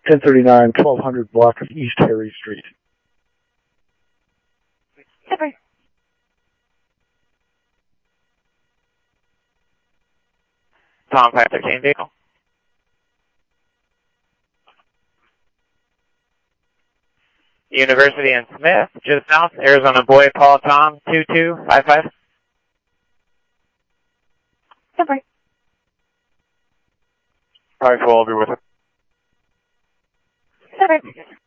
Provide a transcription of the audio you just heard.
1039, 1200 block of East Harry Street. Super. Tom 513 vehicle. University and Smith, just south, Arizona boy, Paul Tom 2255. Super. Probably will be with it. Super.